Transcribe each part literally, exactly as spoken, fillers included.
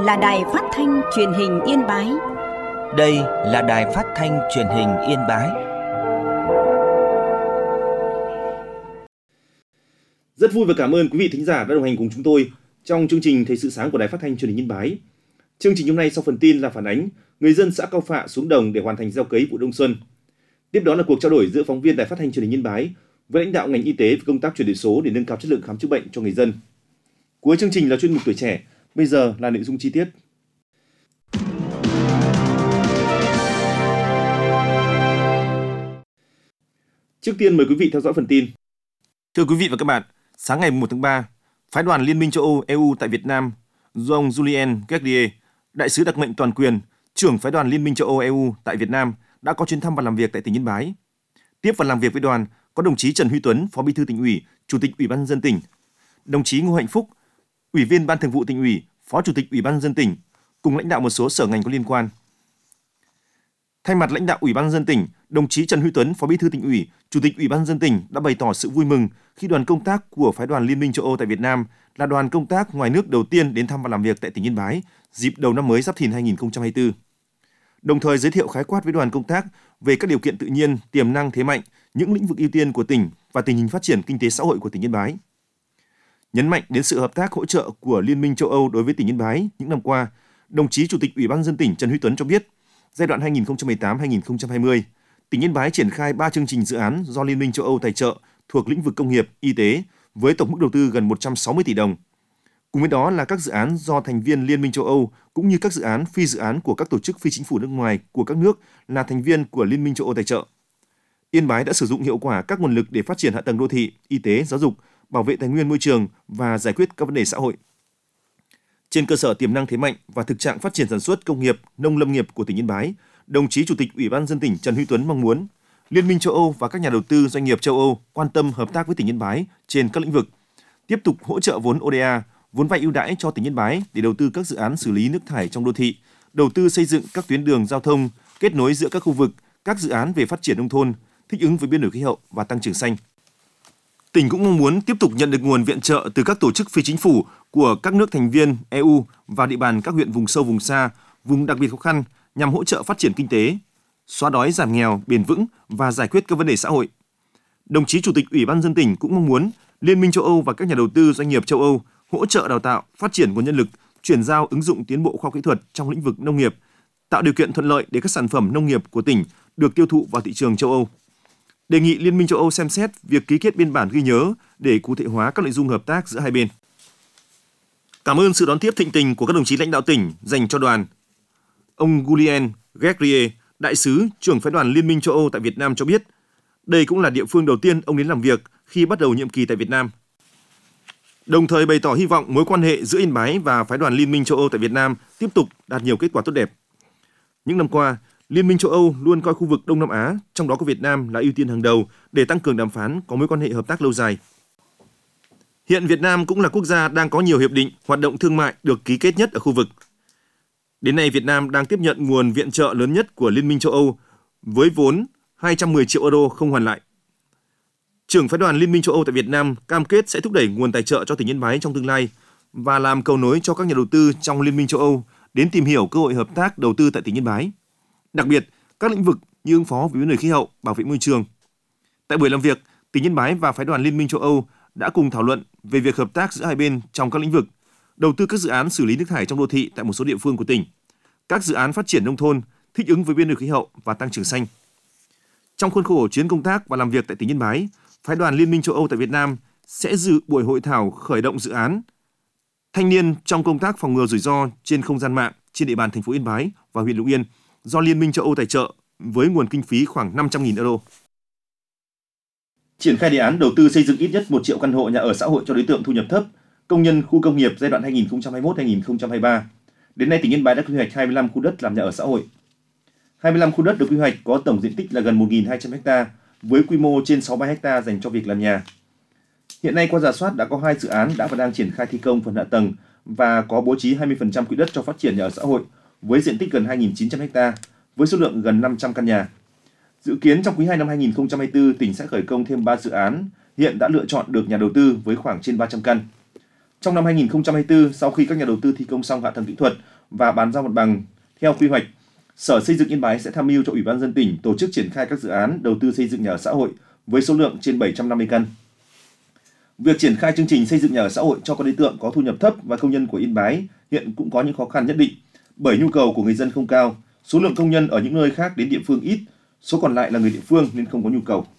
là Đài Phát thanh Truyền hình Yên Bái. Đây là Đài Phát thanh Truyền hình Yên Bái. Rất vui và cảm ơn quý vị thính giả đã đồng hành cùng chúng tôi trong chương trình Thời sự sáng của Đài Phát thanh Truyền hình Yên Bái. Chương trình hôm nay sau phần tin là phản ánh người dân xã Cao Phạ xuống đồng để hoàn thành gieo cấy vụ đông xuân. Tiếp đó là cuộc trao đổi giữa phóng viên Đài Phát thanh Truyền hình Yên Bái với lãnh đạo ngành y tế về công tác chuyển đổi số để nâng cao chất lượng khám chữa bệnh cho người dân. Cuối chương trình là chuyên mục Tuổi Trẻ. Bây giờ là nội dung chi tiết. Trước tiên mời quý vị theo dõi phần tin. Thưa quý vị và các bạn, sáng ngày mùng một tháng ba, phái đoàn Liên minh châu Âu E U tại Việt Nam do ông Julien Guerrier, đại sứ đặc mệnh toàn quyền, trưởng phái đoàn Liên minh châu Âu E U tại Việt Nam đã có chuyến thăm và làm việc tại tỉnh Yên Bái. Tiếp và làm việc với đoàn có đồng chí Trần Huy Tuấn, Phó Bí thư Tỉnh ủy, Chủ tịch Ủy ban nhân dân tỉnh, đồng chí Ngô Hạnh Phúc, Ủy viên Ban Thường vụ Tỉnh ủy, Phó Chủ tịch Ủy ban nhân dân tỉnh, cùng lãnh đạo một số sở ngành có liên quan. Thay mặt lãnh đạo Ủy ban nhân dân tỉnh, đồng chí Trần Huy Tuấn, Phó Bí thư Tỉnh ủy, Chủ tịch Ủy ban nhân dân tỉnh đã bày tỏ sự vui mừng khi đoàn công tác của phái đoàn Liên minh châu Âu tại Việt Nam là đoàn công tác ngoài nước đầu tiên đến thăm và làm việc tại tỉnh Yên Bái dịp đầu năm mới Giáp Thìn hai không hai tư. Đồng thời giới thiệu khái quát với đoàn công tác về các điều kiện tự nhiên, tiềm năng thế mạnh, những lĩnh vực ưu tiên của tỉnh và tình hình phát triển kinh tế xã hội của tỉnh Yên Bái. Nhấn mạnh đến sự hợp tác hỗ trợ của Liên minh châu Âu đối với tỉnh Yên Bái những năm qua, đồng chí Chủ tịch Ủy ban nhân dân tỉnh Trần Huy Tuấn cho biết, giai đoạn hai nghìn không trăm mười tám đến hai nghìn không trăm hai mươi, tỉnh Yên Bái triển khai ba chương trình dự án do Liên minh châu Âu tài trợ thuộc lĩnh vực công nghiệp, y tế với tổng mức đầu tư gần một trăm sáu mươi tỷ đồng. Cùng với đó là các dự án do thành viên Liên minh châu Âu cũng như các dự án phi dự án của các tổ chức phi chính phủ nước ngoài của các nước là thành viên của Liên minh châu Âu tài trợ. Yên Bái đã sử dụng hiệu quả các nguồn lực để phát triển hạ tầng đô thị, y tế, giáo dục, bảo vệ tài nguyên môi trường và giải quyết các vấn đề xã hội. Trên cơ sở tiềm năng thế mạnh và thực trạng phát triển sản xuất công nghiệp, nông lâm nghiệp của tỉnh Yên Bái, đồng chí Chủ tịch Ủy ban nhân dân tỉnh Trần Huy Tuấn mong muốn Liên minh châu Âu và các nhà đầu tư doanh nghiệp châu Âu quan tâm hợp tác với tỉnh Yên Bái trên các lĩnh vực, tiếp tục hỗ trợ vốn O D A, vốn vay ưu đãi cho tỉnh Yên Bái để đầu tư các dự án xử lý nước thải trong đô thị, đầu tư xây dựng các tuyến đường giao thông, kết nối giữa các khu vực, các dự án về phát triển nông thôn, thích ứng với biến đổi khí hậu và tăng trưởng xanh. Tỉnh cũng mong muốn tiếp tục nhận được nguồn viện trợ từ các tổ chức phi chính phủ của các nước thành viên E U và địa bàn các huyện vùng sâu vùng xa, vùng đặc biệt khó khăn nhằm hỗ trợ phát triển kinh tế, xóa đói giảm nghèo bền vững và giải quyết các vấn đề xã hội. Đồng chí Chủ tịch Ủy ban nhân dân tỉnh cũng mong muốn Liên minh châu Âu và các nhà đầu tư doanh nghiệp châu Âu hỗ trợ đào tạo, phát triển nguồn nhân lực, chuyển giao ứng dụng tiến bộ khoa học kỹ thuật trong lĩnh vực nông nghiệp, tạo điều kiện thuận lợi để các sản phẩm nông nghiệp của tỉnh được tiêu thụ vào thị trường châu Âu. Đề nghị Liên minh châu Âu xem xét việc ký kết biên bản ghi nhớ để cụ thể hóa các nội dung hợp tác giữa hai bên. Cảm ơn sự đón tiếp thịnh tình của các đồng chí lãnh đạo tỉnh dành cho đoàn. Ông Julien Guerrier, đại sứ trưởng phái đoàn Liên minh châu Âu tại Việt Nam cho biết, đây cũng là địa phương đầu tiên ông đến làm việc khi bắt đầu nhiệm kỳ tại Việt Nam. Đồng thời bày tỏ hy vọng mối quan hệ giữa Yên Bái và phái đoàn Liên minh châu Âu tại Việt Nam tiếp tục đạt nhiều kết quả tốt đẹp. Những năm qua, Liên minh châu Âu luôn coi khu vực Đông Nam Á, trong đó có Việt Nam là ưu tiên hàng đầu để tăng cường đàm phán có mối quan hệ hợp tác lâu dài. Hiện Việt Nam cũng là quốc gia đang có nhiều hiệp định, hoạt động thương mại được ký kết nhất ở khu vực. Đến nay, Việt Nam đang tiếp nhận nguồn viện trợ lớn nhất của Liên minh châu Âu với vốn hai trăm mười triệu euro không hoàn lại. Trưởng phái đoàn Liên minh châu Âu tại Việt Nam cam kết sẽ thúc đẩy nguồn tài trợ cho tỉnh Yên Bái trong tương lai và làm cầu nối cho các nhà đầu tư trong Liên minh châu Âu đến tìm hiểu cơ hội hợp tác đầu tư tại tỉnh Yên Bái. Đặc biệt, các lĩnh vực như ứng phó với biến đổi khí hậu, bảo vệ môi trường. Tại buổi làm việc, tỉnh Yên Bái và phái đoàn Liên minh châu Âu đã cùng thảo luận về việc hợp tác giữa hai bên trong các lĩnh vực đầu tư các dự án xử lý nước thải trong đô thị tại một số địa phương của tỉnh, các dự án phát triển nông thôn, thích ứng với biến đổi khí hậu và tăng trưởng xanh. Trong khuôn khổ chuyến công tác và làm việc tại tỉnh Yên Bái, phái đoàn Liên minh châu Âu tại Việt Nam sẽ dự buổi hội thảo khởi động dự án thanh niên trong công tác phòng ngừa rủi ro trên không gian mạng trên địa bàn thành phố Yên Bái và huyện Lục Yên do Liên minh châu Âu tài trợ với nguồn kinh phí khoảng năm trăm nghìn euro. Triển khai đề án đầu tư xây dựng ít nhất một triệu căn hộ nhà ở xã hội cho đối tượng thu nhập thấp, công nhân khu công nghiệp giai đoạn hai nghìn không trăm hai mươi mốt đến hai nghìn không trăm hai mươi ba. Đến nay, tỉnh Yên Bái đã quy hoạch hai mươi lăm khu đất làm nhà ở xã hội. hai mươi lăm khu đất được quy hoạch có tổng diện tích là gần một nghìn hai trăm ha với quy mô trên sáu mươi ba ha dành cho việc làm nhà. Hiện nay qua rà soát đã có hai dự án đã và đang triển khai thi công phần hạ tầng và có bố trí hai mươi phần trăm quỹ đất cho phát triển nhà ở xã hội với diện tích gần hai nghìn chín trăm ha với số lượng gần năm trăm căn nhà. Dự kiến trong quý hai năm hai nghìn không trăm hai mươi tư, tỉnh sẽ khởi công thêm ba dự án hiện đã lựa chọn được nhà đầu tư với khoảng trên ba trăm căn. Trong năm hai nghìn không trăm hai mươi tư, sau khi các nhà đầu tư thi công xong hạ tầng kỹ thuật và bàn giao mặt bằng theo quy hoạch. Sở Xây dựng Yên Bái sẽ tham mưu cho Ủy ban nhân dân tỉnh tổ chức triển khai các dự án đầu tư xây dựng nhà ở xã hội với số lượng trên bảy trăm năm mươi căn. Việc triển khai chương trình xây dựng nhà ở xã hội cho các đối tượng có thu nhập thấp và công nhân của Yên Bái hiện cũng có những khó khăn nhất định, bởi nhu cầu của người dân không cao, số lượng công nhân ở những nơi khác đến địa phương ít, số còn lại là người địa phương nên không có nhu cầu.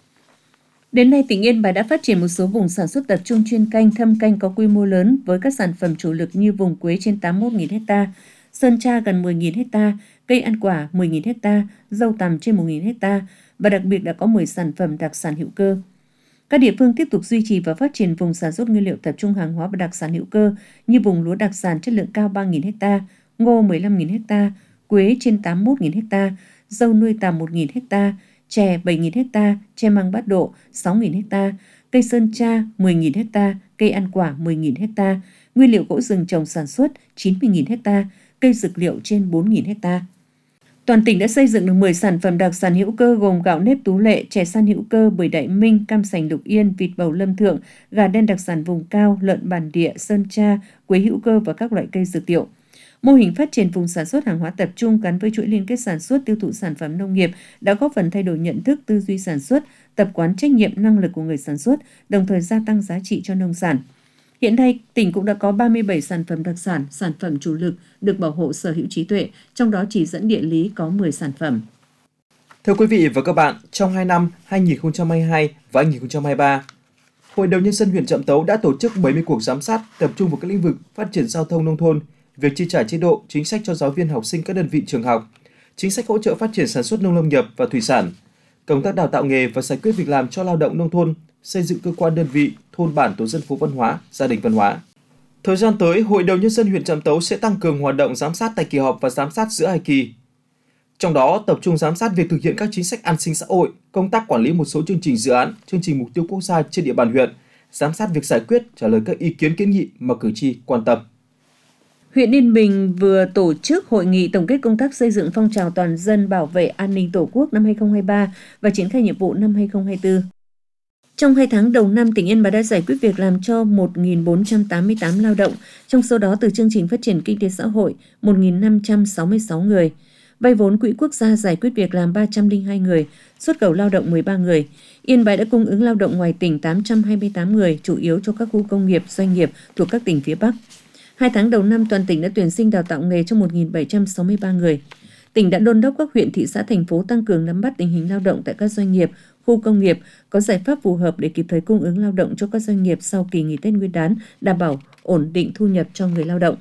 Đến nay, tỉnh Yên Bái đã phát triển một số vùng sản xuất tập trung chuyên canh, thâm canh có quy mô lớn với các sản phẩm chủ lực như vùng quế trên tám mươi mốt nghìn ha, sơn tra gần mười nghìn ha, cây ăn quả mười nghìn ha, dâu tằm trên một nghìn ha và đặc biệt đã có mười sản phẩm đặc sản hữu cơ. Các địa phương tiếp tục duy trì và phát triển vùng sản xuất nguyên liệu tập trung hàng hóa và đặc sản hữu cơ như vùng lúa đặc sản chất lượng cao ba nghìn ha, ngô mười lăm nghìn ha, quế trên tám mươi mốt nghìn ha, dâu nuôi tằm một nghìn ha, chè bảy nghìn ha, tre măng bát độ sáu nghìn ha, cây sơn tra mười nghìn ha, cây ăn quả mười nghìn ha, nguyên liệu gỗ rừng trồng sản xuất chín mươi nghìn ha, cây dược liệu trên bốn nghìn ha. Toàn tỉnh đã xây dựng được mười sản phẩm đặc sản hữu cơ gồm gạo nếp Tú Lệ, chè săn hữu cơ, bưởi Đại Minh, cam sành Lục Yên, vịt bầu Lâm Thượng, gà đen đặc sản vùng cao, lợn bản địa, sơn tra, quế hữu cơ và các loại cây dược liệu. Mô hình phát triển vùng sản xuất hàng hóa tập trung gắn với chuỗi liên kết sản xuất tiêu thụ sản phẩm nông nghiệp đã góp phần thay đổi nhận thức, tư duy sản xuất, tập quán trách nhiệm, năng lực của người sản xuất, đồng thời gia tăng giá trị cho nông sản. Hiện nay, tỉnh cũng đã có ba mươi bảy sản phẩm đặc sản, sản phẩm chủ lực được bảo hộ sở hữu trí tuệ, trong đó chỉ dẫn địa lý có mười sản phẩm. Thưa quý vị và các bạn, trong hai năm hai nghìn không trăm hai mươi hai và hai nghìn không trăm hai mươi ba, Hội đồng Nhân dân huyện Trạm Tấu đã tổ chức bảy mươi cuộc giám sát tập trung vào các lĩnh vực phát triển giao thông nông thôn, việc chi trả chế độ, chính sách cho giáo viên học sinh các đơn vị trường học, chính sách hỗ trợ phát triển sản xuất nông lâm nghiệp và thủy sản, công tác đào tạo nghề và giải quyết việc làm cho lao động nông thôn, xây dựng cơ quan đơn vị, thôn bản tổ dân phố văn hóa, gia đình văn hóa. Thời gian tới, Hội đồng Nhân dân huyện Trạm Tấu sẽ tăng cường hoạt động giám sát tại kỳ họp và giám sát giữa hai kỳ. Trong đó, tập trung giám sát việc thực hiện các chính sách an sinh xã hội, công tác quản lý một số chương trình dự án, chương trình mục tiêu quốc gia trên địa bàn huyện, giám sát việc giải quyết, trả lời các ý kiến kiến nghị mà cử tri quan tâm. Huyện Yên Bình vừa tổ chức hội nghị tổng kết công tác xây dựng phong trào toàn dân bảo vệ an ninh Tổ quốc năm hai nghìn không trăm hai mươi ba và triển khai nhiệm vụ năm hai nghìn không trăm hai mươi tư. Trong hai tháng đầu năm, tỉnh Yên Bái đã giải quyết việc làm cho một nghìn bốn trăm tám mươi tám lao động, trong số đó từ chương trình phát triển kinh tế xã hội một nghìn năm trăm sáu mươi sáu người, vay vốn quỹ quốc gia giải quyết việc làm ba trăm lẻ hai người, xuất khẩu lao động mười ba người. Yên Bái đã cung ứng lao động ngoài tỉnh tám trăm hai mươi tám người, chủ yếu cho các khu công nghiệp, doanh nghiệp thuộc các tỉnh phía Bắc. Hai tháng đầu năm, toàn tỉnh đã tuyển sinh đào tạo nghề cho một nghìn bảy trăm sáu mươi ba người. Tỉnh đã đôn đốc các huyện, thị xã, thành phố tăng cường nắm bắt tình hình lao động tại các doanh nghiệp, khu công nghiệp, có giải pháp phù hợp để kịp thời cung ứng lao động cho các doanh nghiệp sau kỳ nghỉ Tết Nguyên đán, đảm bảo ổn định thu nhập cho người lao động.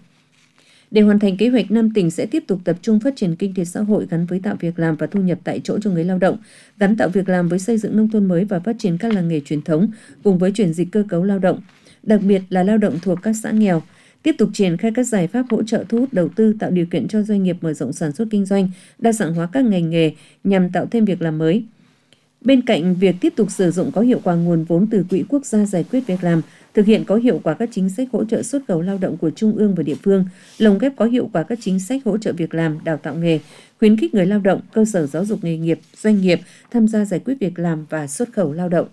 Để hoàn thành kế hoạch năm, tỉnh sẽ tiếp tục tập trung phát triển kinh tế xã hội gắn với tạo việc làm và thu nhập tại chỗ cho người lao động, gắn tạo việc làm với xây dựng nông thôn mới và phát triển các làng nghề truyền thống cùng với chuyển dịch cơ cấu lao động, đặc biệt là lao động thuộc các xã nghèo. Tiếp tục triển khai các giải pháp hỗ trợ thu hút đầu tư, tạo điều kiện cho doanh nghiệp mở rộng sản xuất kinh doanh, đa dạng hóa các ngành nghề nhằm tạo thêm việc làm mới. Bên cạnh việc tiếp tục sử dụng có hiệu quả nguồn vốn từ Quỹ Quốc gia giải quyết việc làm, thực hiện có hiệu quả các chính sách hỗ trợ xuất khẩu lao động của Trung ương và địa phương, lồng ghép có hiệu quả các chính sách hỗ trợ việc làm, đào tạo nghề, khuyến khích người lao động, cơ sở giáo dục nghề nghiệp, doanh nghiệp tham gia giải quyết việc làm và xuất khẩu lao động.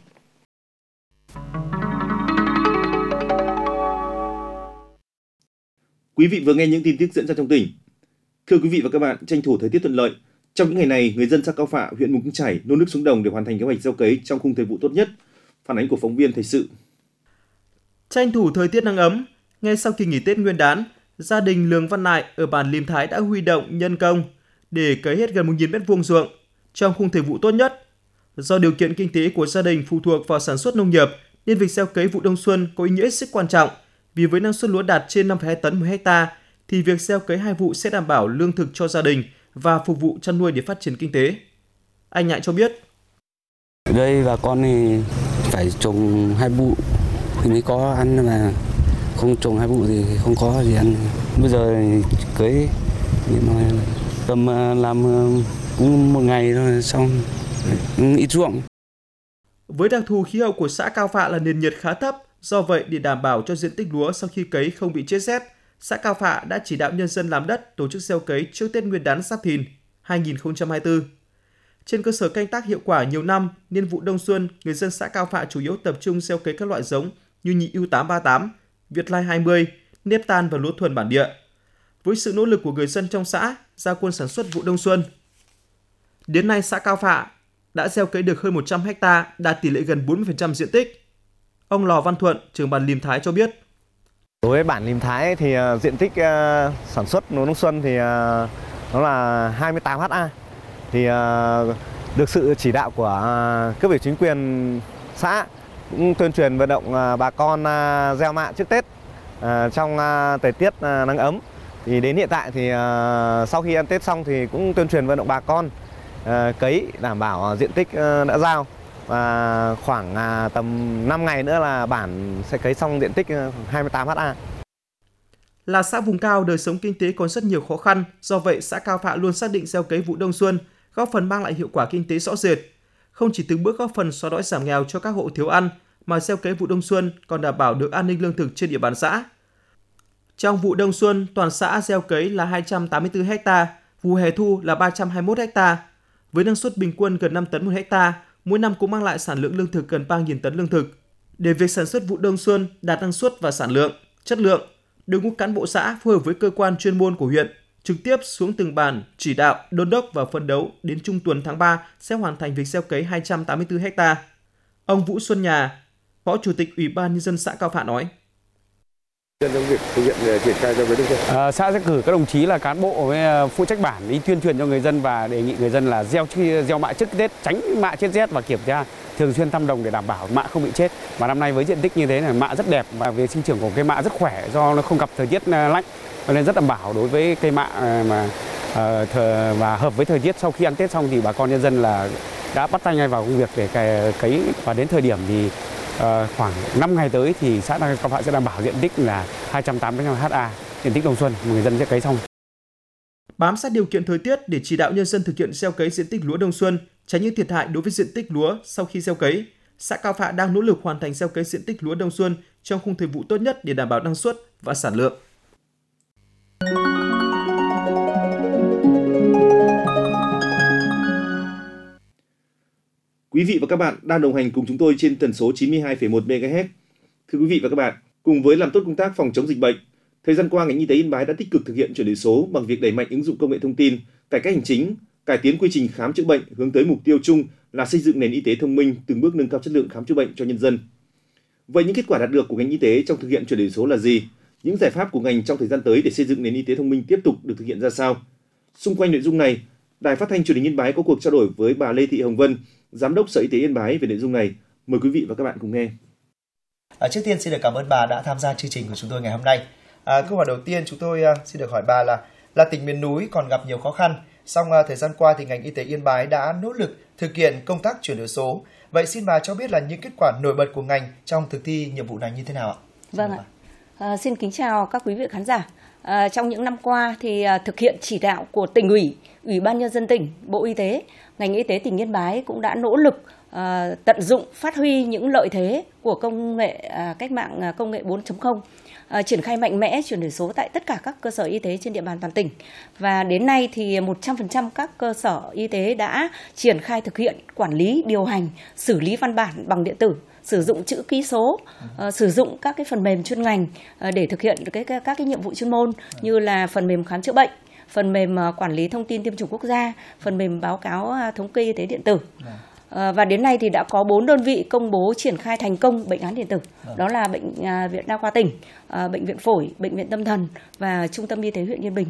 Quý vị vừa nghe những tin tức diễn ra trong tỉnh. Thưa quý vị và các bạn, tranh thủ thời tiết thuận lợi, trong những ngày này, người dân xã Cao Phạ, huyện Mù Căng Chải nô nức xuống đồng để hoàn thành kế hoạch gieo cấy trong khung thời vụ tốt nhất. Phản ánh của phóng viên thời sự. Tranh thủ thời tiết nắng ấm, ngay sau kỳ nghỉ Tết Nguyên đán, gia đình Lường Văn Nại ở bản Lim Thái đã huy động nhân công để cấy hết gần một nghìn mét vuông ruộng trong khung thời vụ tốt nhất. Do điều kiện kinh tế của gia đình phụ thuộc vào sản xuất nông nghiệp, nên việc gieo cấy vụ đông xuân có ý nghĩa hết sức quan trọng. Vì với năng suất lúa đạt trên năm phẩy hai tấn một hectare, thì việc gieo cấy hai vụ sẽ đảm bảo lương thực cho gia đình và phục vụ chăn nuôi để phát triển kinh tế. Anh Nhại cho biết. Ở đây bà con thì phải trồng hai vụ thì mới có ăn, mà không trồng hai vụ thì không có gì ăn. Bây giờ cưới tầm làm cũng một ngày thôi xong ít ruộng. Với đặc thù khí hậu của xã Cao Phạ là nền nhiệt khá thấp, do vậy để đảm bảo cho diện tích lúa sau khi cấy không bị chết rét, xã Cao Phạ đã chỉ đạo nhân dân làm đất tổ chức gieo cấy trước Tết Nguyên đán Giáp Thìn hai nghìn không trăm hai mươi tư. Trên cơ sở canh tác hiệu quả nhiều năm, nên vụ đông xuân, người dân xã Cao Phạ chủ yếu tập trung gieo cấy các loại giống như nhị U tám ba tám, Việt Lai hai mươi, nếp tan và lúa thuần bản địa. với sự nỗ lực của người dân trong xã ra quân sản xuất vụ đông xuân. Đến nay, xã Cao Phạ đã gieo cấy được hơn một trăm héc ta, đạt tỷ lệ gần bốn mươi phần trăm diện tích. Ông Lò Văn Thuận, trưởng bản Lìm Thái cho biết. Đối với bản Lìm Thái thì uh, diện tích uh, sản xuất lúa đông xuân thì uh, nó là hai mươi tám héc ta. Thì uh, được sự chỉ đạo của uh, cấp ủy chính quyền xã cũng tuyên truyền vận động uh, bà con uh, gieo mạ trước Tết uh, trong uh, thời tiết uh, nắng ấm. Thì đến hiện tại thì uh, sau khi ăn Tết xong thì cũng tuyên truyền vận động bà con uh, cấy đảm bảo uh, diện tích uh, đã giao. Và khoảng uh, tầm năm ngày nữa là bản sẽ cấy xong diện tích uh, hai mươi tám héc ta. Là xã vùng cao, đời sống kinh tế còn rất nhiều khó khăn, do vậy xã Cao Phạ luôn xác định gieo cấy vụ đông xuân, góp phần mang lại hiệu quả kinh tế rõ rệt. Không chỉ từng bước góp phần xóa đói giảm nghèo cho các hộ thiếu ăn, mà gieo cấy vụ đông xuân còn đảm bảo được an ninh lương thực trên địa bàn xã. Trong vụ đông xuân, toàn xã gieo cấy là hai trăm tám mươi tư héc ta, vụ hè thu là ba trăm hai mươi mốt héc ta. Với năng suất bình quân gần năm tấn một héc ta, mỗi năm cũng mang lại sản lượng lương thực gần ba nghìn tấn lương thực. Để việc sản xuất vụ đông xuân đạt năng suất và sản lượng, chất lượng, đội ngũ cán bộ xã phối hợp với cơ quan chuyên môn của huyện trực tiếp xuống từng bản chỉ đạo, đôn đốc và phấn đấu đến trung tuần tháng ba sẽ hoàn thành việc gieo cấy hai trăm tám mươi tư héc ta. Ông Vũ Xuân Nhà, Phó Chủ tịch Ủy ban nhân dân xã Cao Phạ nói: À, xã sẽ cử các đồng chí là cán bộ với phụ trách bản đi tuyên truyền cho người dân và đề nghị người dân là gieo gieo mạ trước Tết, tránh mạ chết rét và kiểm tra thường xuyên thăm đồng để đảm bảo mạ không bị chết. Và năm nay với diện tích như thế này mạ rất đẹp và về sinh trưởng của cây mạ rất khỏe do nó không gặp thời tiết lạnh nên rất đảm bảo đối với cây mạ mà uh, thờ, và hợp với thời tiết. Sau khi ăn Tết xong thì bà con nhân dân là đã bắt tay ngay vào công việc để cấy và đến thời điểm thì uh, khoảng năm ngày tới thì xã Cao Phạ sẽ đảm bảo diện tích là hai trăm tám mươi lăm héc ta diện tích đông xuân mà người dân sẽ cấy xong. Bám sát điều kiện thời tiết để chỉ đạo nhân dân thực hiện gieo cấy diện tích lúa đông xuân, tránh những thiệt hại đối với diện tích lúa sau khi gieo cấy, xã Cao Phạ đang nỗ lực hoàn thành gieo cấy diện tích lúa đông xuân trong khung thời vụ tốt nhất để đảm bảo năng suất và sản lượng. Quý vị và các bạn đang đồng hành cùng chúng tôi trên tần số chín mươi hai phẩy một mê ga héc. Thưa quý vị và các bạn, cùng với làm tốt công tác phòng chống dịch bệnh, thời gian qua ngành y tế Yên Bái đã tích cực thực hiện chuyển đổi số bằng việc đẩy mạnh ứng dụng công nghệ thông tin, cải cách hành chính, cải tiến quy trình khám chữa bệnh hướng tới mục tiêu chung là xây dựng nền y tế thông minh, từng bước nâng cao chất lượng khám chữa bệnh cho nhân dân. Vậy những kết quả đạt được của ngành y tế trong thực hiện chuyển đổi số là gì? Những giải pháp của ngành trong thời gian tới để xây dựng nền y tế thông minh tiếp tục được thực hiện ra sao? Xung quanh nội dung này, Đài Phát thanh Truyền hình Yên Bái có cuộc trao đổi với bà Lê Thị Hồng Vân, Giám đốc Sở Y tế Yên Bái về nội dung này. Mời quý vị và các bạn cùng nghe. À, trước tiên xin được cảm ơn bà đã tham gia chương trình của chúng tôi ngày hôm nay. À, câu hỏi đầu tiên chúng tôi uh, xin được hỏi bà là là tỉnh miền núi còn gặp nhiều khó khăn, song uh, thời gian qua thì ngành y tế Yên Bái đã nỗ lực thực hiện công tác chuyển đổi số. Vậy xin bà cho biết là những kết quả nổi bật của ngành trong thực thi nhiệm vụ này như thế nào ạ? Vâng ạ. À, xin kính chào các quý vị khán giả. À, trong những năm qua thì à, thực hiện chỉ đạo của tỉnh ủy, Ủy ban nhân dân tỉnh, Bộ Y tế, ngành y tế tỉnh Yên Bái cũng đã nỗ lực à, tận dụng phát huy những lợi thế của công nghệ à, cách mạng à, công nghệ bốn chấm không. À, triển khai mạnh mẽ chuyển đổi số tại tất cả các cơ sở y tế trên địa bàn toàn tỉnh. Và đến nay thì một trăm phần trăm các cơ sở y tế đã triển khai thực hiện quản lý, điều hành, xử lý văn bản bằng điện tử, sử dụng chữ ký số, uh, sử dụng các cái phần mềm chuyên ngành uh, để thực hiện cái, cái, các cái nhiệm vụ chuyên môn như là phần mềm khám chữa bệnh, phần mềm uh, quản lý thông tin tiêm chủng quốc gia, phần mềm báo cáo uh, thống kê y tế điện tử. À, và đến nay thì đã có bốn đơn vị công bố triển khai thành công bệnh án điện tử. Đó là Bệnh à, viện Đa khoa tỉnh, à, Bệnh viện Phổi, Bệnh viện Tâm thần và Trung tâm Y tế huyện Yên Bình.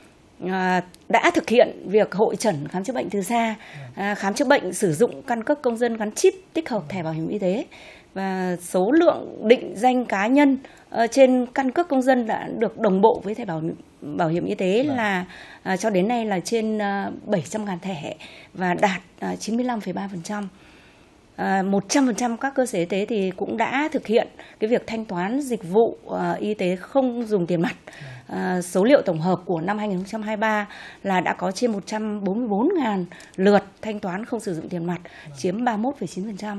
À, đã thực hiện việc hội chẩn khám chữa bệnh từ xa, à, khám chữa bệnh sử dụng căn cước công dân gắn chip tích hợp thẻ bảo hiểm y tế. Và số lượng định danh cá nhân uh, trên căn cước công dân đã được đồng bộ với thẻ bảo bảo hiểm y tế là uh, cho đến nay là trên uh, bảy trăm nghìn thẻ và đạt uh, chín mươi lăm phẩy ba phần trăm. Uh, một trăm phần trăm các cơ sở y tế thì cũng đã thực hiện cái việc thanh toán dịch vụ uh, y tế không dùng tiền mặt. Uh, số liệu tổng hợp của năm hai nghìn không trăm hai mươi ba là đã có trên một trăm bốn mươi bốn nghìn lượt thanh toán không sử dụng tiền mặt, chiếm ba mươi mốt phẩy chín phần trăm.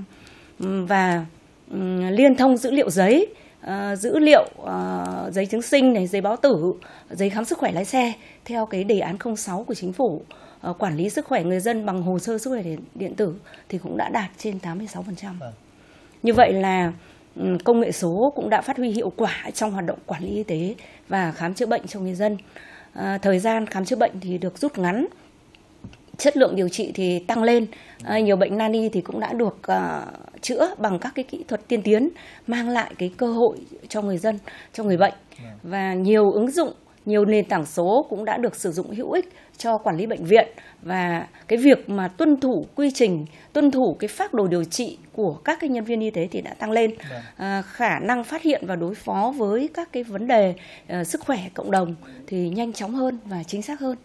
Và um, liên thông dữ liệu giấy, uh, dữ liệu uh, giấy chứng sinh này, giấy báo tử, giấy khám sức khỏe lái xe theo cái đề án không sáu của chính phủ, uh, quản lý sức khỏe người dân bằng hồ sơ sức khỏe điện tử thì cũng đã đạt trên tám mươi sáu phần trăm. Như vậy là um, công nghệ số cũng đã phát huy hiệu quả trong hoạt động quản lý y tế và khám chữa bệnh cho người dân. À, thời gian khám chữa bệnh thì được rút ngắn, chất lượng điều trị thì tăng lên. À, nhiều bệnh nani thì cũng đã được uh, chữa bằng các cái kỹ thuật tiên tiến, mang lại cái cơ hội cho người dân, cho người bệnh. Và nhiều ứng dụng, nhiều nền tảng số cũng đã được sử dụng hữu ích cho quản lý bệnh viện, và cái việc mà tuân thủ quy trình, tuân thủ cái phác đồ điều trị của các cái nhân viên y tế thì đã tăng lên. À, khả năng phát hiện và đối phó với các cái vấn đề uh, sức khỏe cộng đồng thì nhanh chóng hơn và chính xác hơn.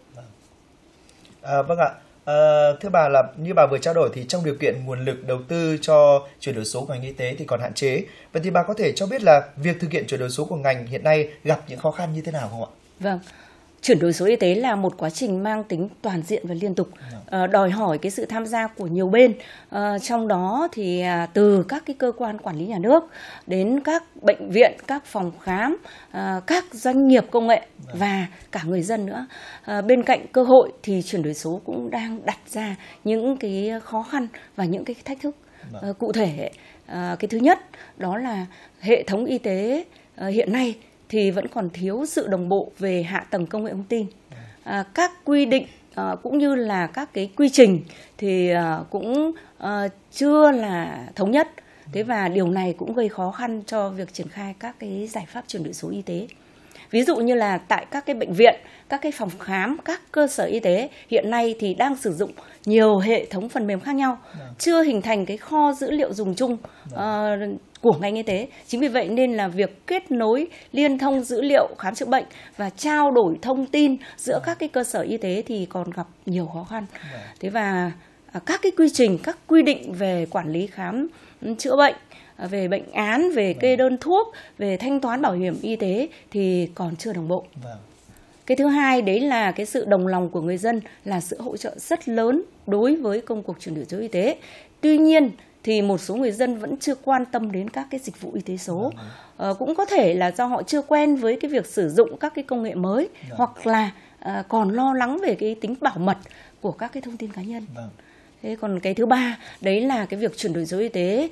À, vâng ạ. À, thưa bà, là như bà vừa trao đổi thì trong điều kiện nguồn lực đầu tư cho chuyển đổi số của ngành y tế thì còn hạn chế. Vậy thì bà có thể cho biết là việc thực hiện chuyển đổi số của ngành hiện nay gặp những khó khăn như thế nào không ạ? Vâng. Chuyển đổi số y tế là một quá trình mang tính toàn diện và liên tục, uh, đòi hỏi cái sự tham gia của nhiều bên, uh, trong đó thì uh, từ các cái cơ quan quản lý nhà nước đến các bệnh viện, các phòng khám, uh, các doanh nghiệp công nghệ và cả người dân nữa. Uh, bên cạnh cơ hội thì chuyển đổi số cũng đang đặt ra những cái khó khăn và những cái thách thức. Uh, cụ thể, uh, cái thứ nhất đó là hệ thống y tế uh, hiện nay thì vẫn còn thiếu sự đồng bộ về hạ tầng công nghệ thông tin. À, các quy định à, cũng như là các cái quy trình thì à, cũng à, chưa là thống nhất. Thế và điều này cũng gây khó khăn cho việc triển khai các cái giải pháp chuyển đổi số y tế. Ví dụ như là tại các cái bệnh viện, các cái phòng khám, các cơ sở y tế hiện nay thì đang sử dụng nhiều hệ thống phần mềm khác nhau, chưa hình thành cái kho dữ liệu dùng chung uh, của ngành y tế. Chính vì vậy nên là việc kết nối, liên thông dữ liệu khám chữa bệnh và trao đổi thông tin giữa các cái cơ sở y tế thì còn gặp nhiều khó khăn. Thế và uh, các cái quy trình, các quy định về quản lý khám chữa bệnh, về bệnh án, về kê đơn thuốc, về thanh toán bảo hiểm y tế thì còn chưa đồng bộ. Vâng. Cái thứ hai đấy là cái sự đồng lòng của người dân là sự hỗ trợ rất lớn đối với công cuộc chuyển đổi số y tế. Tuy nhiên thì một số người dân vẫn chưa quan tâm đến các cái dịch vụ y tế số. Vâng. Ờ, cũng có thể là do họ chưa quen với cái việc sử dụng các cái công nghệ mới, vâng. hoặc là à, còn lo lắng về cái tính bảo mật của các cái thông tin cá nhân. Vâng. Thế còn cái thứ ba đấy là cái việc chuyển đổi số y tế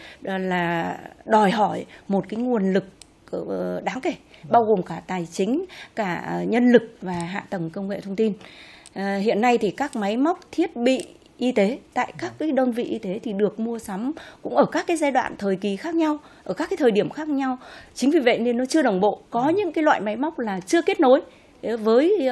là đòi hỏi một cái nguồn lực đáng kể, bao gồm cả tài chính, cả nhân lực và hạ tầng công nghệ thông tin. À, hiện nay thì các máy móc, thiết bị y tế tại các cái đơn vị y tế thì được mua sắm cũng ở các cái giai đoạn thời kỳ khác nhau, ở các cái thời điểm khác nhau. Chính vì vậy nên nó chưa đồng bộ. Có những cái loại máy móc là chưa kết nối với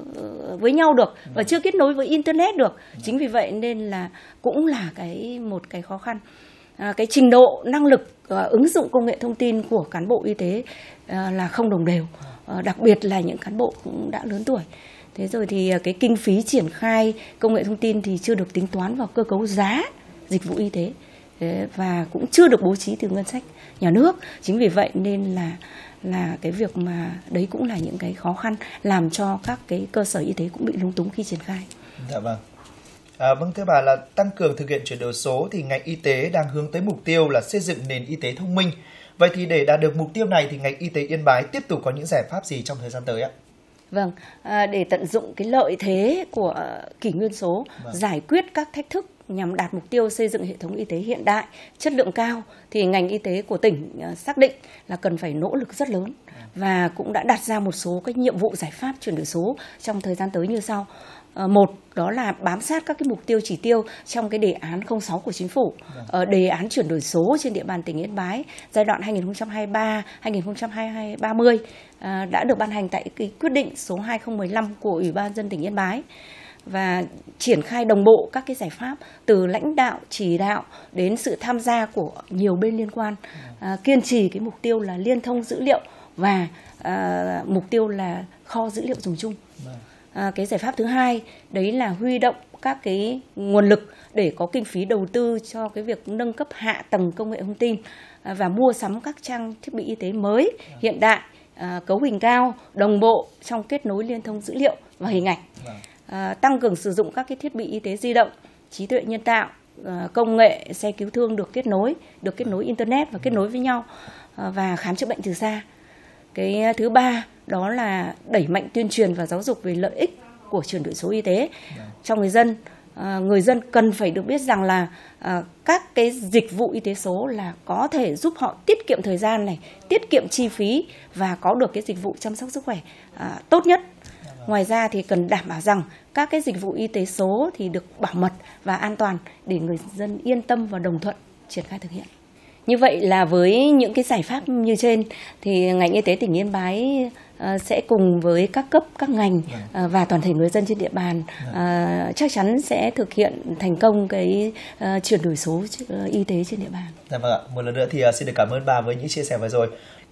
với nhau được và chưa kết nối với internet được. Chính vì vậy nên là cũng là cái một cái khó khăn. À, cái trình độ năng lực à, ứng dụng công nghệ thông tin của cán bộ y tế à, là không đồng đều, à, đặc biệt là những cán bộ cũng đã lớn tuổi. Thế rồi thì à, cái kinh phí triển khai công nghệ thông tin thì chưa được tính toán vào cơ cấu giá dịch vụ y tế. Thế và cũng chưa được bố trí từ ngân sách nhà nước. Chính vì vậy nên là là cái việc mà đấy cũng là những cái khó khăn làm cho các cái cơ sở y tế cũng bị lúng túng khi triển khai. Dạ vâng. À, vâng thưa bà, là tăng cường thực hiện chuyển đổi số thì ngành y tế đang hướng tới mục tiêu là xây dựng nền y tế thông minh. Vậy thì để đạt được mục tiêu này thì ngành y tế Yên Bái tiếp tục có những giải pháp gì trong thời gian tới ạ? Vâng, à, để tận dụng cái lợi thế của kỷ nguyên số, vâng. giải quyết các thách thức nhằm đạt mục tiêu xây dựng hệ thống y tế hiện đại, chất lượng cao thì ngành y tế của tỉnh xác định là cần phải nỗ lực rất lớn và cũng đã đặt ra một số cái nhiệm vụ giải pháp chuyển đổi số trong thời gian tới như sau. Một, đó là bám sát các cái mục tiêu chỉ tiêu trong cái đề án không sáu của chính phủ. Ở đề án chuyển đổi số trên địa bàn tỉnh Yên Bái giai đoạn hai nghìn không trăm hai mươi ba đến hai nghìn không trăm ba mươi đã được ban hành tại cái quyết định số hai không một năm của Ủy ban nhân dân tỉnh Yên Bái, và triển khai đồng bộ các cái giải pháp từ lãnh đạo, chỉ đạo đến sự tham gia của nhiều bên liên quan, à, kiên trì cái mục tiêu là liên thông dữ liệu và à, mục tiêu là kho dữ liệu dùng chung. À, cái giải pháp thứ hai đấy là huy động các cái nguồn lực để có kinh phí đầu tư cho cái việc nâng cấp hạ tầng công nghệ thông tin à, và mua sắm các trang thiết bị y tế mới, hiện đại, à, cấu hình cao, đồng bộ trong kết nối liên thông dữ liệu và hình ảnh. À, tăng cường sử dụng các cái thiết bị y tế di động, trí tuệ nhân tạo, à, công nghệ xe cứu thương được kết nối, được kết nối internet và kết nối với nhau, à, và khám chữa bệnh từ xa. Cái thứ ba đó là đẩy mạnh tuyên truyền và giáo dục về lợi ích của chuyển đổi số y tế cho người dân. À, người dân cần phải được biết rằng là à, các cái dịch vụ y tế số là có thể giúp họ tiết kiệm thời gian này, tiết kiệm chi phí và có được cái dịch vụ chăm sóc sức khỏe à, tốt nhất. Ngoài ra thì cần đảm bảo rằng các cái dịch vụ y tế số thì được bảo mật và an toàn để người dân yên tâm và đồng thuận triển khai thực hiện. Như vậy là với những cái giải pháp như trên thì ngành y tế tỉnh Yên Bái sẽ cùng với các cấp, các ngành và toàn thể người dân trên địa bàn chắc chắn sẽ thực hiện thành công cái chuyển đổi số y tế trên địa bàn. Dạ vâng ạ. Một lần nữa thì xin được cảm ơn bà với những chia sẻ vừa rồi.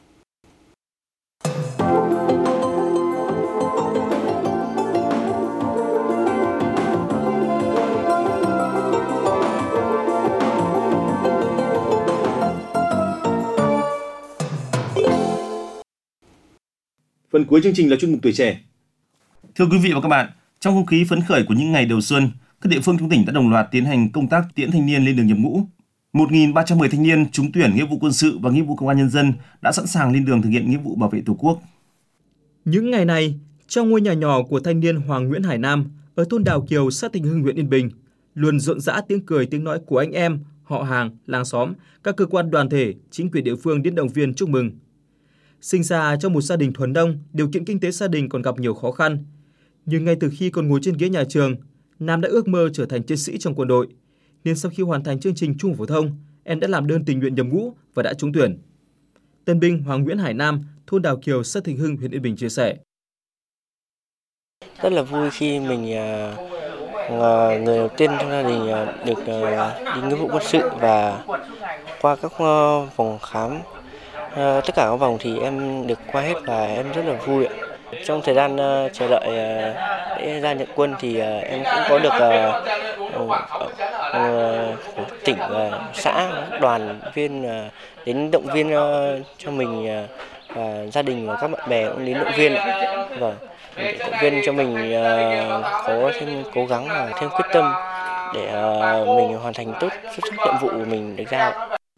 Phần cuối chương trình là chuyên mục Tuổi Trẻ. Thưa quý vị và các bạn, trong không khí phấn khởi của những ngày đầu xuân, các địa phương trong tỉnh đã đồng loạt tiến hành công tác tiễn thanh niên lên đường nhập ngũ. một nghìn ba trăm mười thanh niên trúng tuyển nghĩa vụ quân sự và nghĩa vụ công an nhân dân đã sẵn sàng lên đường thực hiện nghĩa vụ bảo vệ Tổ quốc. Những ngày này, trong ngôi nhà nhỏ của thanh niên Hoàng Nguyễn Hải Nam ở thôn Đào Kiều, xã Thịnh Hưng, huyện Yên Bình, luôn rộn rã tiếng cười tiếng nói của anh em, họ hàng, làng xóm, các cơ quan đoàn thể, chính quyền địa phương đến động viên chúc mừng. Sinh ra trong một gia đình thuần nông, điều kiện kinh tế gia đình còn gặp nhiều khó khăn. Nhưng ngay từ khi còn ngồi trên ghế nhà trường, Nam đã ước mơ trở thành chiến sĩ trong quân đội. Nên sau khi hoàn thành chương trình trung học phổ thông, em đã làm đơn tình nguyện nhập ngũ và đã trúng tuyển. Tân binh Hoàng Nguyễn Hải Nam, thôn Đào Kiều, xã Thịnh Hưng, huyện Yên Bình chia sẻ. Rất là vui khi mình người đầu tiên trong gia đình được đi nghĩa vụ quân sự và qua các vòng khám. À, tất cả các vòng thì em được qua hết và em rất là vui ạ. Trong thời gian uh, chờ đợi uh, để ra nhận quân thì uh, em cũng có được uh, uh, uh, tỉnh, uh, xã, đoàn viên uh, đến động viên uh, cho mình uh, và gia đình và các bạn bè cũng đến động viên. Vâng, động viên cho mình uh, có thêm cố gắng và thêm quyết tâm để uh, mình hoàn thành tốt xuất sắc nhiệm vụ của mình được giao.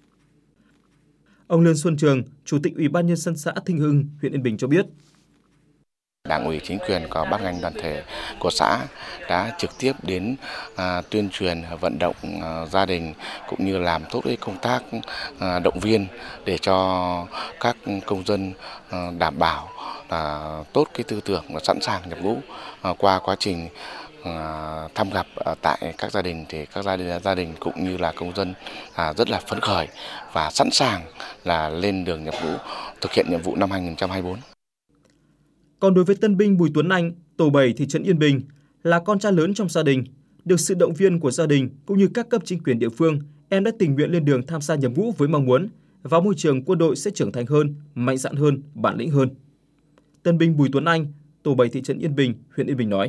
Ông Lương Xuân Trường, Chủ tịch Ủy ban Nhân dân xã Thịnh Hưng, huyện Yên Bình cho biết. Đảng ủy, chính quyền và ban ngành đoàn thể của xã đã trực tiếp đến à, tuyên truyền, vận động à, gia đình cũng như làm tốt cái công tác à, động viên để cho các công dân à, đảm bảo à, tốt cái tư tưởng và sẵn sàng nhập ngũ. À, qua quá trình à, thăm gặp à, tại các gia đình thì các gia đình, gia đình cũng như là công dân à, rất là phấn khởi và sẵn sàng là lên đường nhập ngũ thực hiện nhiệm vụ năm hai nghìn không trăm hai mươi tư. Còn đối với tân binh Bùi Tuấn Anh, tổ bảy thị trấn Yên Bình, là con trai lớn trong gia đình, được sự động viên của gia đình cũng như các cấp chính quyền địa phương, em đã tình nguyện lên đường tham gia nhập ngũ với mong muốn vào môi trường quân đội sẽ trưởng thành hơn, mạnh dạn hơn, bản lĩnh hơn. Tân binh Bùi Tuấn Anh, tổ bảy thị trấn Yên Bình, huyện Yên Bình nói: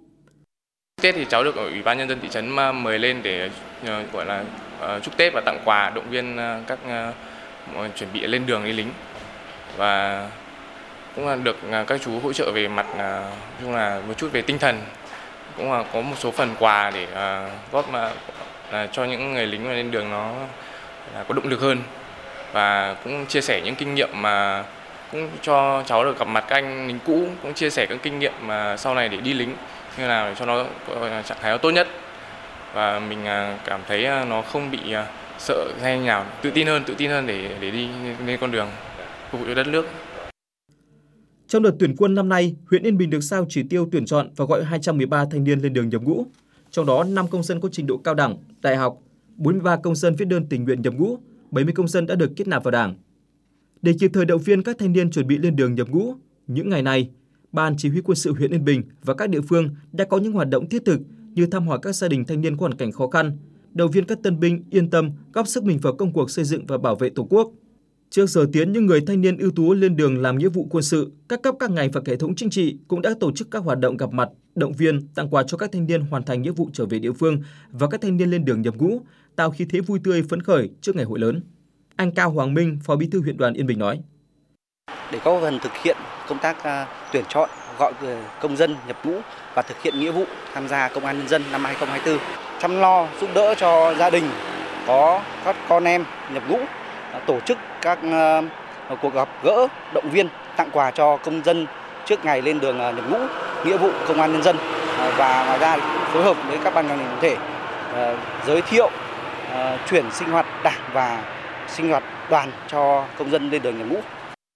Tết thì cháu được Ủy ban Nhân dân thị trấn mời lên để uh, gọi là uh, chúc Tết và tặng quà, động viên uh, các uh, chuẩn bị lên đường đi lính, và cũng là được các chú hỗ trợ về mặt uh, chung là một chút về tinh thần, cũng là có một số phần quà để uh, góp mà uh, cho những người lính mà lên đường nó uh, có động lực hơn, và cũng chia sẻ những kinh nghiệm mà cũng cho cháu được gặp mặt các anh lính cũ, cũng chia sẻ các kinh nghiệm mà sau này để đi lính như nào để cho nó trạng thái nó tốt nhất, và mình cảm thấy nó không bị sợ hay nào, tự tin hơn, tự tin hơn để để đi lên con đường phục vụ cho đất nước. Trong đợt tuyển quân năm nay, huyện Yên Bình được giao chỉ tiêu tuyển chọn và gọi hai trăm mười ba thanh niên lên đường nhập ngũ. Trong đó năm công dân có trình độ cao đẳng, đại học, bốn mươi ba công dân viết đơn tình nguyện nhập ngũ, bảy mươi công dân đã được kết nạp vào Đảng. Để kịp thời động viên các thanh niên chuẩn bị lên đường nhập ngũ, những ngày này, Ban Chỉ huy Quân sự huyện Yên Bình và các địa phương đã có những hoạt động thiết thực như thăm hỏi các gia đình thanh niên có hoàn cảnh khó khăn, động viên các tân binh yên tâm góp sức mình vào công cuộc xây dựng và bảo vệ Tổ quốc. Trước giờ tiến những người thanh niên ưu tú lên đường làm nghĩa vụ quân sự, các cấp các ngành và hệ thống chính trị cũng đã tổ chức các hoạt động gặp mặt, động viên, tặng quà cho các thanh niên hoàn thành nghĩa vụ trở về địa phương và các thanh niên lên đường nhập ngũ, tạo khí thế vui tươi phấn khởi trước ngày hội lớn. Anh Cao Hoàng Minh, Phó Bí thư huyện đoàn Yên Bình nói: Để có phần thực hiện công tác uh, tuyển chọn, gọi công dân nhập ngũ và thực hiện nghĩa vụ tham gia công an nhân dân năm hai nghìn không trăm hai mươi tư, chăm lo giúp đỡ cho gia đình có các con em nhập ngũ, tổ chức các uh, cuộc gặp gỡ, động viên, tặng quà cho công dân trước ngày lên đường uh, nhập ngũ, nghĩa vụ công an nhân dân, uh, và ngoài ra phối hợp với các ban ngành đoàn thể uh, giới thiệu uh, chuyển sinh hoạt đảng và sinh hoạt đoàn cho công dân lên đường nhập ngũ.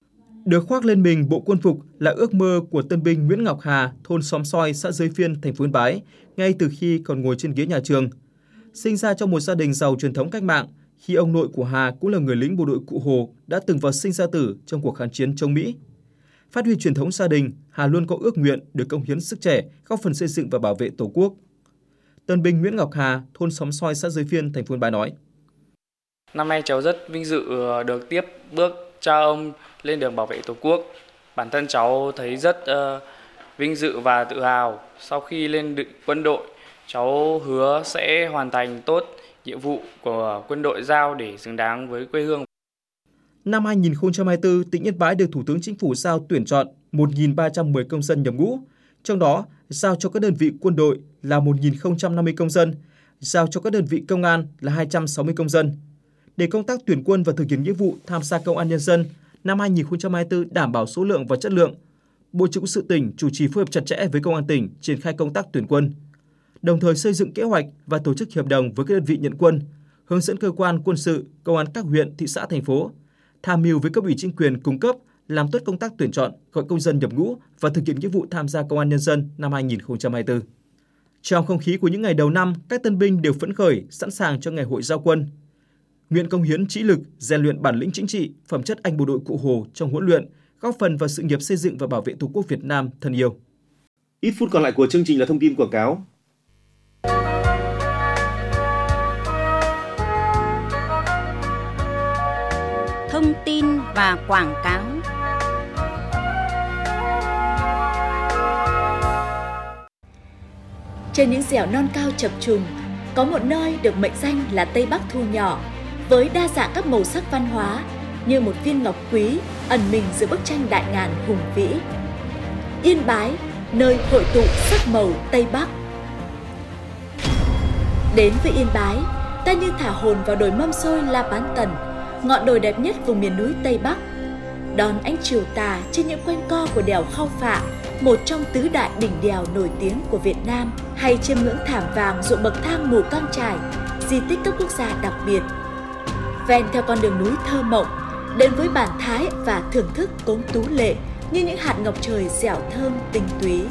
Được khoác lên mình bộ quân phục là ước mơ của tân binh Nguyễn Ngọc Hà, thôn Xóm Soi, xã Giới Phiên, thành phố Yên Bái, ngay từ khi còn ngồi trên ghế nhà trường. Sinh ra trong một gia đình giàu truyền thống cách mạng, khi ông nội của Hà cũng là người lính bộ đội Cụ Hồ đã từng vào sinh ra tử trong cuộc kháng chiến chống Mỹ. Phát huy truyền thống gia đình, Hà luôn có ước nguyện được cống hiến sức trẻ, góp phần xây dựng và bảo vệ Tổ quốc. Tân binh Nguyễn Ngọc Hà, thôn Xóm Soi, xã Giới Phiên, thành phố Yên Bái nói: Năm nay cháu rất vinh dự được tiếp bước cha ông lên đường bảo vệ Tổ quốc. Bản thân cháu thấy rất uh, vinh dự và tự hào. Sau khi lên quân đội, cháu hứa sẽ hoàn thành tốt nhiệm vụ của quân đội giao để xứng đáng với quê hương. Năm hai nghìn không trăm hai mươi tư, tỉnh Yên Bái được Thủ tướng Chính phủ giao tuyển chọn một nghìn ba trăm mười công dân nhập ngũ, trong đó giao cho các đơn vị quân đội là một nghìn không trăm năm mươi công dân, giao cho các đơn vị công an là hai trăm sáu mươi công dân. Để công tác tuyển quân và thực hiện nghĩa vụ tham gia công an nhân dân năm hai nghìn không trăm hai mươi tư đảm bảo số lượng và chất lượng, Bộ Chỉ huy quân sự tỉnh chủ trì phối hợp chặt chẽ với Công an tỉnh triển khai công tác tuyển quân, đồng thời xây dựng kế hoạch và tổ chức hợp đồng với các đơn vị nhận quân, hướng dẫn cơ quan quân sự, công an các huyện, thị xã, thành phố, tham mưu với cấp ủy chính quyền cung cấp làm tốt công tác tuyển chọn, gọi công dân nhập ngũ và thực hiện nghĩa vụ tham gia công an nhân dân năm hai nghìn không trăm hai mươi tư. Trong không khí của những ngày đầu năm, các tân binh đều phấn khởi, sẵn sàng cho ngày hội giao quân. Nguyện công hiến trí lực, rèn luyện bản lĩnh chính trị, phẩm chất anh bộ đội Cụ Hồ trong huấn luyện, góp phần vào sự nghiệp xây dựng và bảo vệ Tổ quốc Việt Nam thân yêu. Ít phút còn lại của chương trình là thông tin quảng cáo. Thông tin và quảng cáo. Trên những dẻo non cao chập trùng, có một nơi được mệnh danh là Tây Bắc thu nhỏ, với đa dạng các màu sắc văn hóa như một viên ngọc quý ẩn mình giữa bức tranh đại ngàn hùng vĩ. Yên Bái, nơi hội tụ sắc màu Tây Bắc. Đến với Yên Bái, ta như thả hồn vào đồi mâm xôi La Bán Tần, ngọn đồi đẹp nhất vùng miền núi Tây Bắc. Đón ánh chiều tà trên những quanh co của đèo Khao Phạ, một trong tứ đại đỉnh đèo nổi tiếng của Việt Nam, hay chiêm ngưỡng thảm vàng ruộng bậc thang Mù Căng Chải, di tích cấp quốc gia đặc biệt. Ven theo con đường núi thơ mộng, đến với bản thái và thưởng thức cốm tú lệ như những hạt ngọc trời dẻo thơm tinh túy.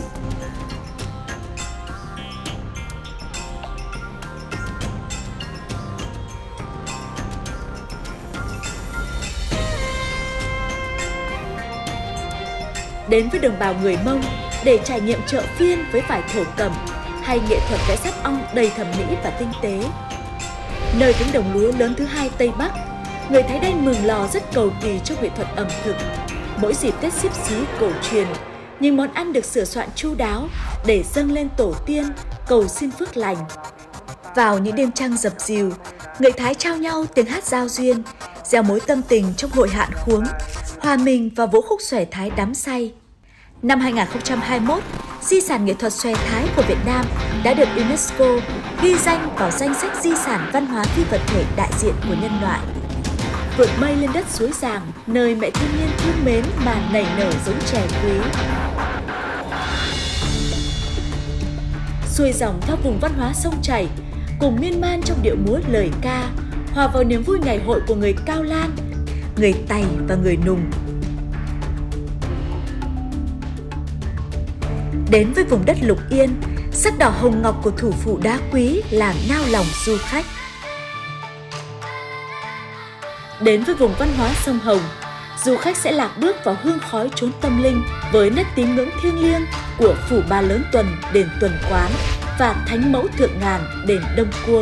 Đến với đồng bào người Mông để trải nghiệm chợ phiên với vải thổ cẩm hay nghệ thuật vẽ sáp ong đầy thẩm mỹ và tinh tế. Nơi cánh đồng lúa lớn thứ hai Tây Bắc, người Thái Đen Mường Lò rất cầu kỳ trong nghệ thuật ẩm thực. Mỗi dịp Tết Xíp Xí cổ truyền, những món ăn được sửa soạn chu đáo để dâng lên tổ tiên, cầu xin phước lành. Vào những đêm trăng dập dìu, người Thái trao nhau tiếng hát giao duyên, gieo mối tâm tình trong hội hạn khuống, hòa mình vào vũ khúc xòe Thái đắm say. Năm hai nghìn không trăm hai mươi mốt, di sản nghệ thuật xòe Thái của Việt Nam đã được UNESCO ghi danh vào danh sách di sản văn hóa phi vật thể đại diện của nhân loại. Vượt mây lên đất suối Giàng, nơi mẹ thiên nhiên thương mến mà nảy nở giống chè quý. Xuôi dòng theo vùng văn hóa sông chảy, cùng miên man trong điệu múa lời ca, hòa vào niềm vui ngày hội của người Cao Lan, người Tày và người Nùng. Đến với vùng đất Lục Yên, sắc đỏ hồng ngọc của thủ phủ đá quý làm nao lòng du khách. Đến với vùng văn hóa sông Hồng, du khách sẽ lạc bước vào hương khói chốn tâm linh với nét tín ngưỡng thiêng liêng của phủ Ba Lớn Tuần, đền Tuần Quán và Thánh Mẫu Thượng Ngàn, đền Đông Cuông.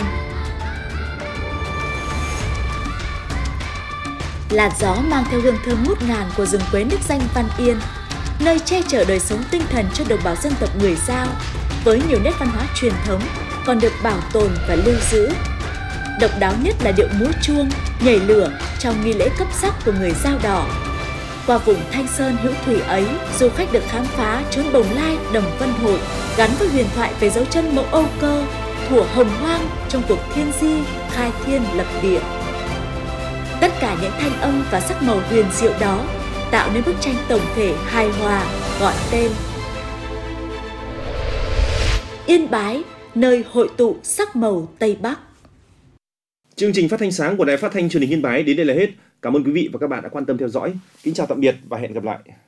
Làn gió mang theo hương thơm ngút ngàn của rừng quế nước danh Văn Yên, nơi che chở đời sống tinh thần cho đồng bào dân tộc người Dao, với nhiều nét văn hóa truyền thống còn được bảo tồn và lưu giữ. Độc đáo nhất là điệu múa chuông, nhảy lửa trong nghi lễ cấp sắc của người Dao Đỏ. Qua vùng Thanh Sơn hữu thủy ấy, du khách được khám phá chốn Bồng Lai, Đồng Vân Hội, gắn với huyền thoại về dấu chân mẫu Âu Cơ, thuở hồng hoang trong cuộc thiên di, khai thiên lập địa. Tất cả những thanh âm và sắc màu huyền diệu đó tạo nên bức tranh tổng thể hài hòa gọi tên Yên Bái, nơi hội tụ sắc màu Tây Bắc. Chương trình phát thanh sáng của Đài Phát thanh Truyền hình Yên Bái đến đây là hết. Cảm ơn quý vị và các bạn đã quan tâm theo dõi. Kính chào tạm biệt và hẹn gặp lại.